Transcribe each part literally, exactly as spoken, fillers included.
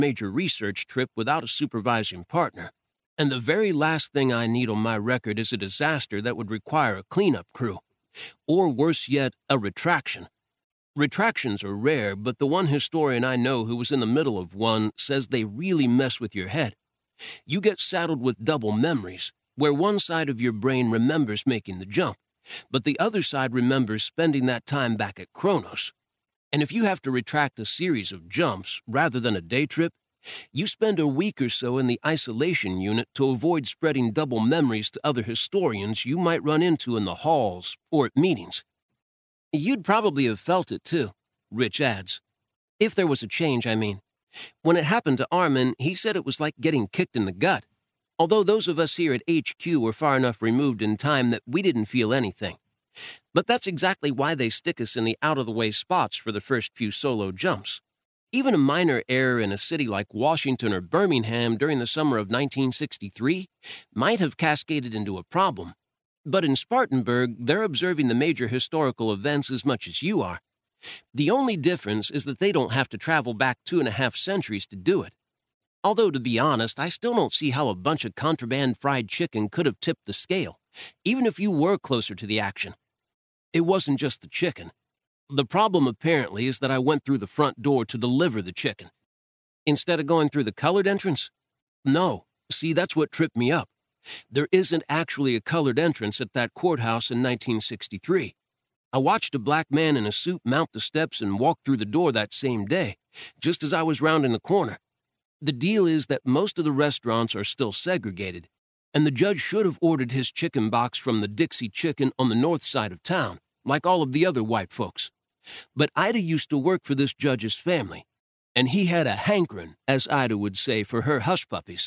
major research trip without a supervising partner. And the very last thing I need on my record is a disaster that would require a cleanup crew. Or worse yet, a retraction. Retractions are rare, but the one historian I know who was in the middle of one says they really mess with your head. You get saddled with double memories, where one side of your brain remembers making the jump, but the other side remembers spending that time back at Kronos. And if you have to retract a series of jumps rather than a day trip, you spend a week or so in the isolation unit to avoid spreading double memories to other historians you might run into in the halls or at meetings. You'd probably have felt it too, Rich adds. If there was a change, I mean. When it happened to Armin, he said it was like getting kicked in the gut, although those of us here at H Q were far enough removed in time that we didn't feel anything. But that's exactly why they stick us in the out-of-the-way spots for the first few solo jumps. Even a minor error in a city like Washington or Birmingham during the summer of nineteen sixty-three might have cascaded into a problem. But in Spartanburg, they're observing the major historical events as much as you are. The only difference is that they don't have to travel back two and a half centuries to do it. Although, to be honest, I still don't see how a bunch of contraband fried chicken could have tipped the scale, even if you were closer to the action. It wasn't just the chicken. The problem, apparently, is that I went through the front door to deliver the chicken. Instead of going through the colored entrance? No. See, that's what tripped me up. There isn't actually a colored entrance at that courthouse in nineteen sixty-three. I watched a black man in a suit mount the steps and walk through the door that same day, just as I was rounding the corner. The deal is that most of the restaurants are still segregated, and the judge should have ordered his chicken box from the Dixie Chicken on the north side of town, like all of the other white folks. But Ida used to work for this judge's family, and he had a hankering, as Ida would say, for her hush puppies.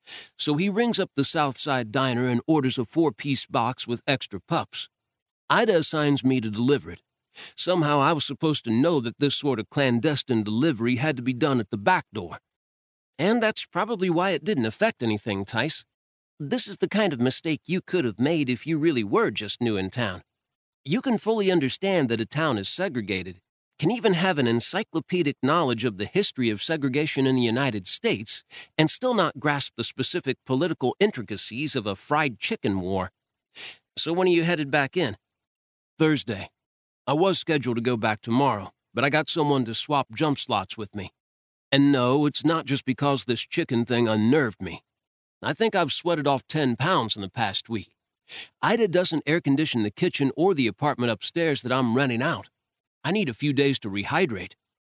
So he rings up the Southside Diner and orders a four-piece box with extra pups. Ida assigns me to deliver it. Somehow I was supposed to know that this sort of clandestine delivery had to be done at the back door. And that's probably why it didn't affect anything, Tice. This is the kind of mistake you could have made if you really were just new in town. You can fully understand that a town is segregated, can even have an encyclopedic knowledge of the history of segregation in the United States, and still not grasp the specific political intricacies of a fried chicken war. So when are you headed back in? Thursday. I was scheduled to go back tomorrow, but I got someone to swap jump slots with me. And no, it's not just because this chicken thing unnerved me. I think I've sweated off ten pounds in the past week. Ida doesn't air condition the kitchen or the apartment upstairs that I'm renting out. I need a few days to rehydrate.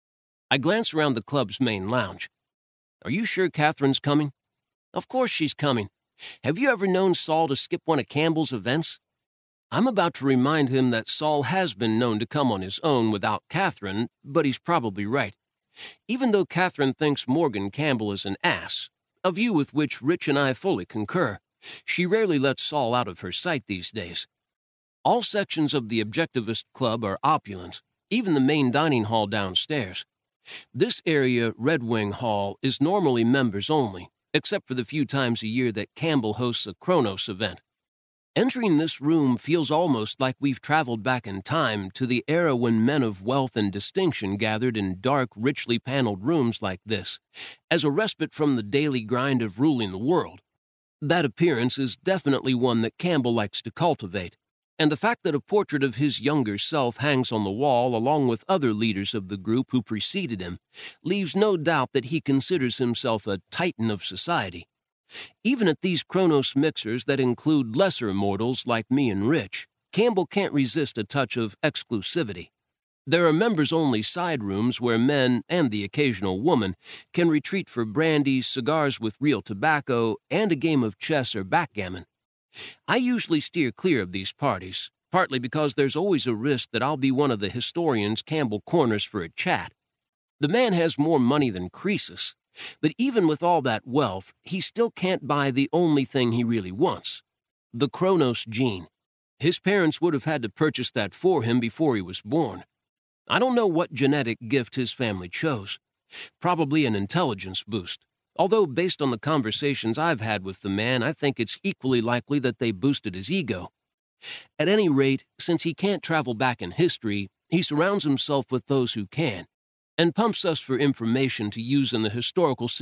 I glance around the club's main lounge. Are you sure Catherine's coming? Of course she's coming. Have you ever known Saul to skip one of Campbell's events? I'm about to remind him that Saul has been known to come on his own without Catherine, but he's probably right. Even though Catherine thinks Morgan Campbell is an ass, a view with which Rich and I fully concur, she rarely lets Saul out of her sight these days. All sections of the Objectivist Club are opulent, even the main dining hall downstairs. This area, Red Wing Hall, is normally members only, except for the few times a year that Campbell hosts a Kronos event. Entering this room feels almost like we've traveled back in time to the era when men of wealth and distinction gathered in dark, richly paneled rooms like this, as a respite from the daily grind of ruling the world. That appearance is definitely one that Campbell likes to cultivate, and the fact that a portrait of his younger self hangs on the wall along with other leaders of the group who preceded him leaves no doubt that he considers himself a titan of society. Even at these Kronos mixers that include lesser mortals like me and Rich, Campbell can't resist a touch of exclusivity. There are members-only side rooms where men, and the occasional woman, can retreat for brandy, cigars with real tobacco, and a game of chess or backgammon. I usually steer clear of these parties, partly because there's always a risk that I'll be one of the historians Campbell corners for a chat. The man has more money than Croesus, but even with all that wealth, he still can't buy the only thing he really wants, the Kronos gene. His parents would have had to purchase that for him before he was born. I don't know what genetic gift his family chose. Probably an intelligence boost, although based on the conversations I've had with the man, I think it's equally likely that they boosted his ego. At any rate, since he can't travel back in history, he surrounds himself with those who can, and pumps us for information to use in the historical